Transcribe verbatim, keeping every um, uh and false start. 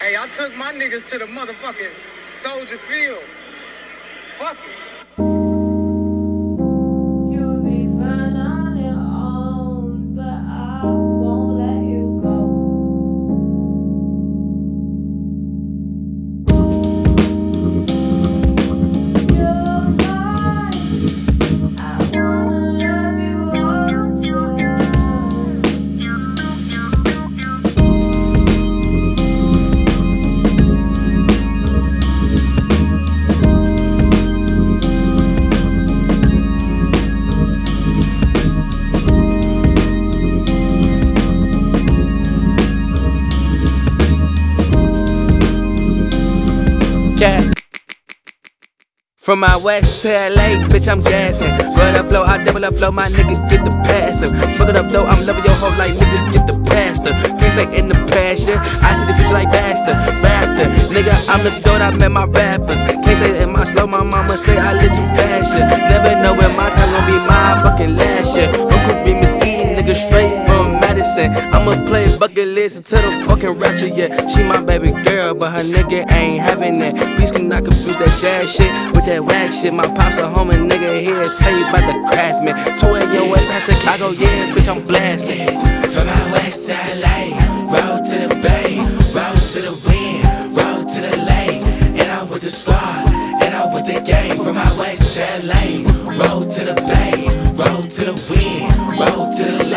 Hey, I took my niggas to the motherfucking Soldier Field. Fuck it. You'll be fine on your own, but I won't let you go. You're mine. I wanna love you all tonight. Yeah. From my west to L A, bitch, I'm gassing. Run up flow, I double up flow, my nigga get the passive. Smoke it up though, I'm loving your hoe like nigga get the pasta. Face like in the passion, I see the future like bastard. Raptor, nigga, I'm the goat, I met my rappers. Can't say that in my slow, my mama say I live too fashion. Never know when my time gon' be my fucking last year. Uncle B misleading, nigga straight from Madison. I'ma play bucket list until the fucking rapture, yeah. She my baby girl, but her nigga ain't having that. Please cannot confuse that jazz shit with that whack shit. My pops a homie, nigga here tell you about the craftsman. Two at your west side Chicago, yeah, bitch, I'm blasting. From my west to L A, roll to the bay, roll to the wind, roll to the lake. And I'm with the squad, and I'm with the gang. From my west to L A, roll to the bay, roll to the wind, roll to the lake.